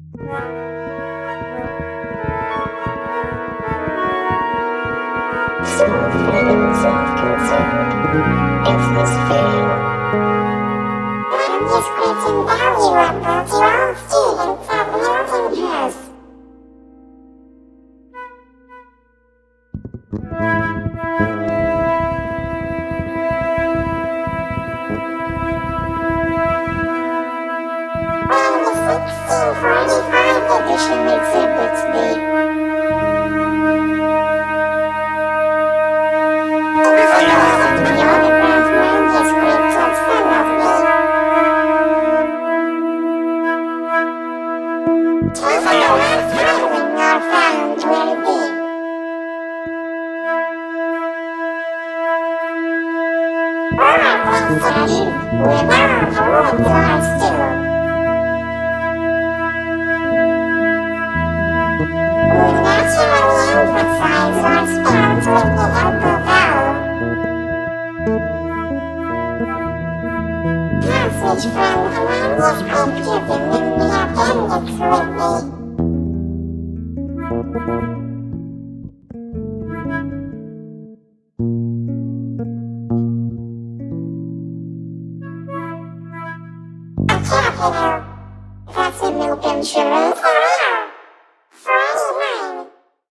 Small feelings of concern if this fail. I'm just creating value about to all students at Milton House. When the 1645 edition exhibits me. Passage from the manuscript given in the appendix with me. A capital. That's a Milton Sherman.